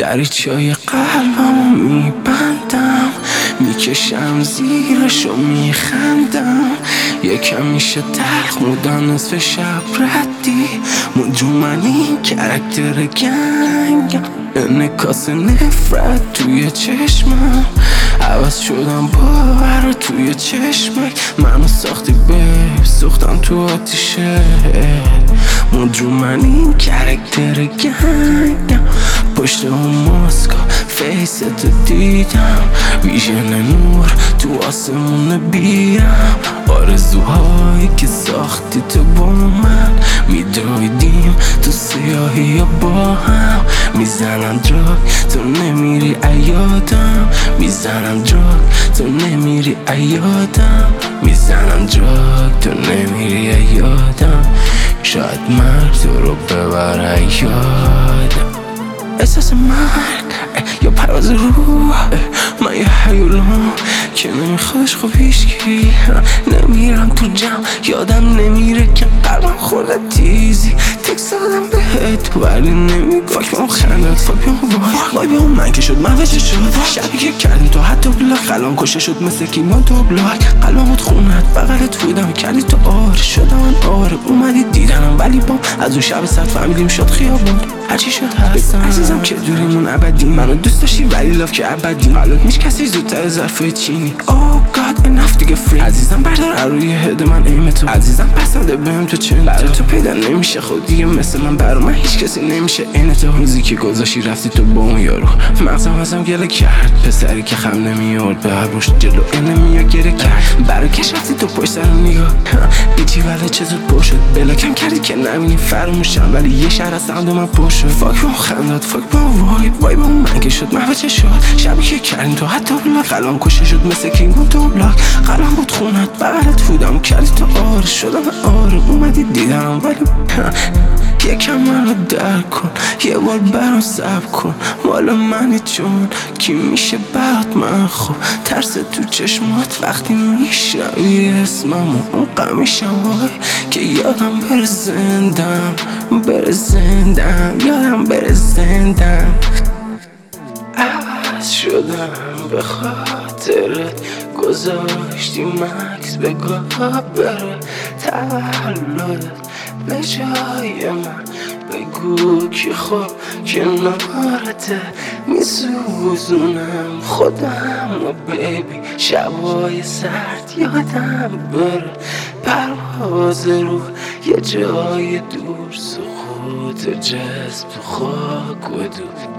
دریچه‌ی قلبمو میبندم، میکشم زیرشو میخندم. یکم میشه تلخ مودم نصف شب ردی، مجرم منی کرکتر گنگم، انعکاس نفرت توی چشمم. عوض شدم باور توی چشمک، منو ساختی بیب سوختم تو آتیشه. مجرم منی کرکتر گنگم، پشت اون ماسکا فیستو دیدم. ویژن نور تو آسمون بیرم، آرزوهایی که ساختی تو با من. میدویدیم تو سیاهی یا با هم، میزنم دراگ تو نمیری ایادم، میزنم دراگ تو نمیری ایادم، میزنم دراگ تو نمیری ایادم. شاید مرگ تو رو ببره یادم. احساس مرگ یا پرواز روح، من یه حیولم که نمیخوادش خوب هیچکی. نمیرم تو جمع یادم نمیره که قلبم خورده تیزی. تکس دادم بهت ولی نمیگو فاک با اون خندت، فاک با اون وای با اون من که شد من وجه شد. شبی که کردیم تو حتی بلاک، قلبم کشه شد مثل کیمان تو بلاک. قلبم بود خونت بغلت بودم کردی تو آره، شدم من آره. اومدی دیدنم ولی بام از اون شب صد فهمیدیم شد خیابون. هرچی شد هستم عزیزم که دوریمون ابدی، منو دوست داشتی ولی لاف که ابدی. قلبت میش کسی زودتر ظرفای چینی. Oh God enough دیگه free. عزیزم بردار روی هد من ایم تو، عزیزم پسنده بهم تو چند برای تو پیدا نمیشه خود دیگه مثل من. برا من هیچ کسی نمیشه این تو. روزی که گذاشتی رفتی تو با اون یارو، مغزم ازم گله کرد. پسری که خم نمیاد به هر روش جلو نمیاد گره کرد. برای کش رفتی تو پشت سرم نگاه بیچی ولی چه زود پر شد. بلاکم کردی که نبینی فراموشم، ولی یه شهر از سمت من پر شد. فاک با اون خندات، فاک با اون وای با اون من که شد من بچه شد. شبی که کردیم تو حتی بلاک، قلبم کشه شد مثل کینگون تو بلاک. قلبم بود خونت بغلت بودم کردی تو آره، شدم آره. اومدی دیدم ولی یکم منو درک کن، یه بار برام صبر کن. مال منی چون کی میشه برات من خوب. ترس تو چشمات وقتی میشنوی اسممو، اون قمیشم وای که یادم بره زندم، بره زندم، یادم بره زندم. عوض شدم به خاطرت، گذاشتی مکس بگاه بره تولدت به جای من. بگو که خب کنارته میسوزونم خودم و بیبی. شبای سرد یادم بره، پرواز رو یه جای دور، سقوط جذب تو خاک و دود.